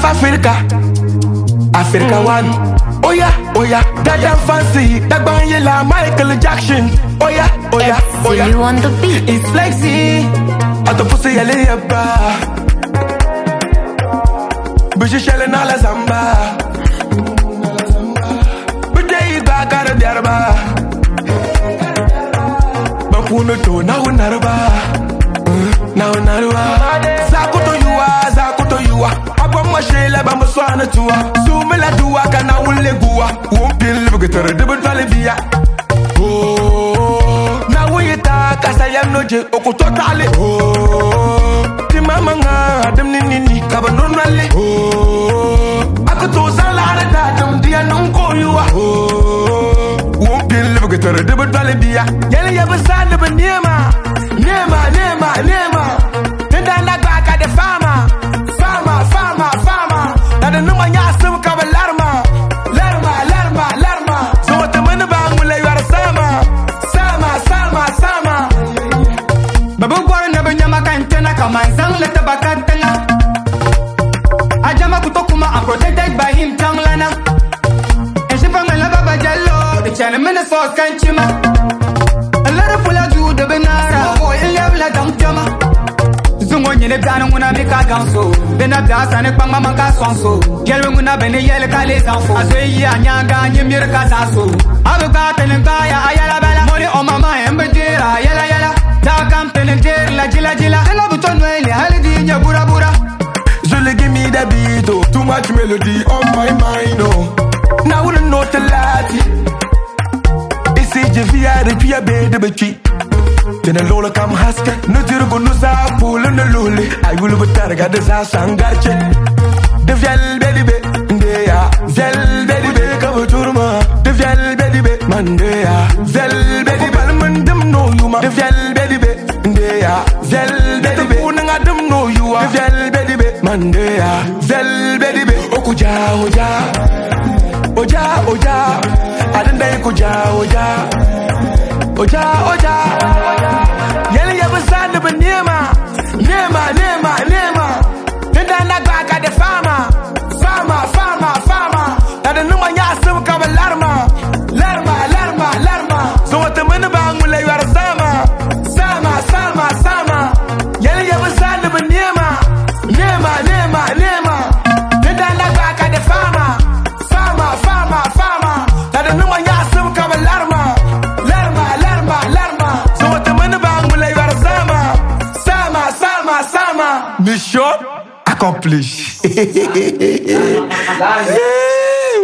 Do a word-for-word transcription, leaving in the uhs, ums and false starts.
of Africa, Africa one. Oh yeah, oh yeah, that damn fancy, that banyela Michael Jackson. Oh yeah, oh yeah, oh yeah. You want the beat? It's flexy, at the pussy yale yaba. Bishi shelle na la zamba. Bide iba kara diarba. Bampuno to na unarba, na unarba. Zakuto yuwa, zakuto yuwa. Abwa shele bamba swana tuwa. Sumela duwa kana ule guwa. Wumpin libu gitere dibu twale biya. Oh, na wuyita kasa yam noje okuto tale. Oh, ti mama nga adam ni ni ni kaba nonale. Oh, akuto salare da dum dia nonko yuwa. Oh, wumpin libu gitere dibu twale biya. Yele yabu sande ba niema, niema, niema, niema. Tenda na baka de fama, fama, fama, fama. Na de numa nya sum kaba larma, larma, larma, larma. So what the money bang will you are sama, sama, sama, sama. Babu gwara na banyama kantena kama zang leta bakatena. Ajama kutokuma, I'm protected by him tanglana. And she from la baba jallo, the channel minister kanchima. A lot of full of do the benara, boy, and love la dam jama. Zungo nyine dana muna mika ganso. Bena dasa ne pang mama ka sonso. Yelwe muna bene yele ka les infos. Azwe yi anyanga nye mire ka zaso. Abuka tenengaya ayala bala. Money on my mind mbedira yala yala. Takam tenengir la jila jila. Ela buton wele halidi nya bura bura. Zule give me the beat, oh. Too much melody on my mind, oh. Now we don't know the lati. It's a via the via bed bechi. Then a lola come haske. No tiro go no sa pull on the luli. I will be targa de sa sangarche. The vel baby be ndea. Vel baby be come turma. The vel baby be mandea. Vel baby be mandem no you ma. The vel baby be ndea. Vel baby be unanga dem no you are. The vel baby be mandea. Vel baby be okuja oja. Oja oja. Adenda ikuja oja. Oja oja. Yele yabu sande ba niema, niema, niema, niema. Tenda na baka de fama, fama, fama, fama. Na de numa nya sum kaba larma, larma, larma, larma. So what the money bang will you are sama, sama, sama, sama. Yele yabu sande ba niema, niema, niema, niema. Tenda na baka de fama, fama, fama, fama. Na de numa nya sum kaba larma, larma, larma, larma. So what the money bang will you are sama, sama, sama, sama. Mission accomplished.